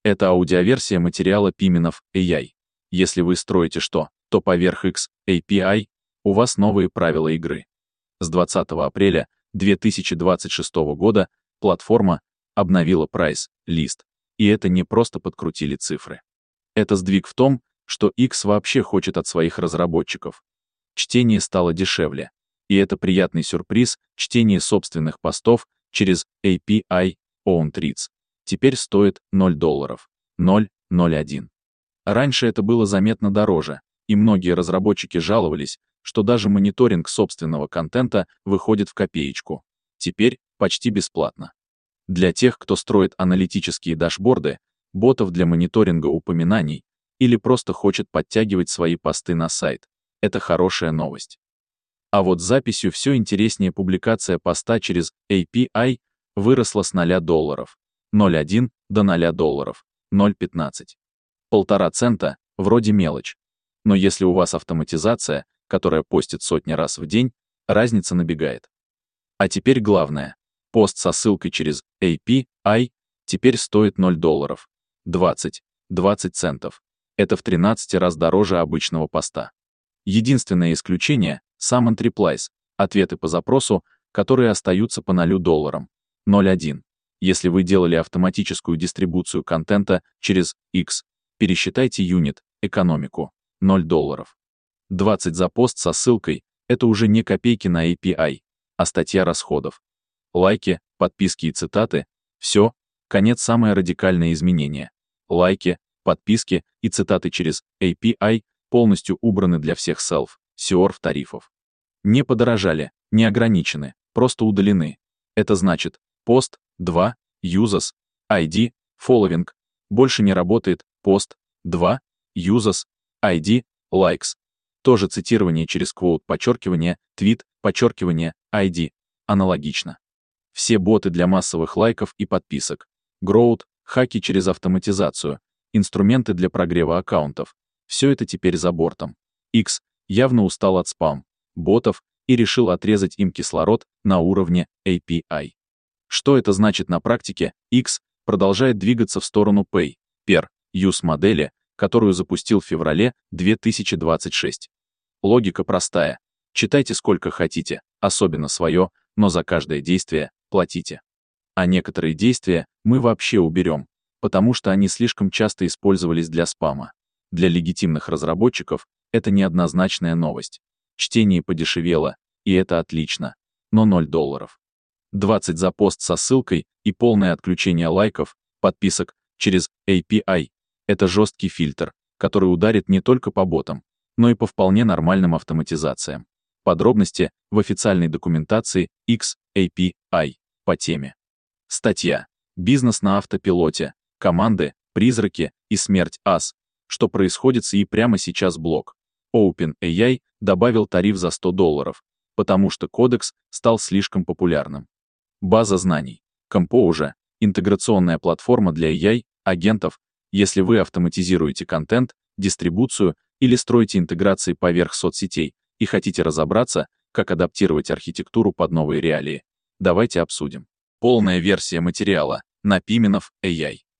Это аудиоверсия материала Piminov AI. Если вы строите что, то поверх X API у вас новые правила игры. С 20 апреля 2026 года платформа обновила прайс-лист, и это не просто подкрутили цифры. Это сдвиг в том, что X вообще хочет от своих разработчиков. Чтение стало дешевле, и это приятный сюрприз, чтение собственных постов через API Owned Reads теперь стоит $0, 0.01. Раньше это было заметно дороже, и многие разработчики жаловались, что даже мониторинг собственного контента выходит в копеечку. Теперь почти бесплатно. Для тех, кто строит аналитические дашборды, ботов для мониторинга упоминаний или просто хочет подтягивать свои посты на сайт, это хорошая новость. А вот с записью все интереснее. Публикация поста через API выросла с $0, 0.1 до $0, 0.15. 1,5 цента, вроде мелочь. Но если у вас автоматизация, которая постит сотни раз в день, разница набегает. А теперь главное. Пост со ссылкой через API теперь стоит $0, 20 центов. Это в 13 раз дороже обычного поста. Единственное исключение — сам Enterprise, ответы по запросу, которые остаются по $0, 0.1. Если вы делали автоматическую дистрибуцию контента через X, пересчитайте юнит, экономику, $0. 20 за пост со ссылкой — это уже не копейки на API, а статья расходов. Лайки, подписки и цитаты — все, конец. Самое радикальное изменение. Лайки, подписки и цитаты через API полностью убраны для всех self-serve тарифов. Не подорожали, не ограничены, просто удалены. Это значит, пост 2, users, ID, following, больше не работает, пост 2, users, ID, likes. Тоже цитирование через quote, подчеркивание, твит, подчеркивание, ID. Аналогично. Все боты для массовых лайков и подписок. Growth, хаки через автоматизацию, инструменты для прогрева аккаунтов. Все это теперь за бортом. X явно устал от спам-ботов и решил отрезать им кислород на уровне API. Что это значит на практике? X продолжает двигаться в сторону Pay-per-use модели, которую запустил в феврале 2026. Логика простая. Читайте сколько хотите, особенно свое, но за каждое действие платите. А некоторые действия мы вообще уберем, потому что они слишком часто использовались для спама. Для легитимных разработчиков это неоднозначная новость. Чтение подешевело, и это отлично, но $0. 20 за пост со ссылкой и полное отключение лайков, подписок через API — это жесткий фильтр, который ударит не только по ботам, но и по вполне нормальным автоматизациям. Подробности в официальной документации X API по теме. Статья «Бизнес на автопилоте. Команды, призраки и смерть ас. Что происходит с и прямо сейчас» блог. OpenAI добавил тариф за $100, потому что кодекс стал слишком популярным. База знаний. Composer — интеграционная платформа для AI, агентов. Если вы автоматизируете контент, дистрибуцию или строите интеграции поверх соцсетей и хотите разобраться, как адаптировать архитектуру под новые реалии, давайте обсудим. Полная версия материала на Piminov AI.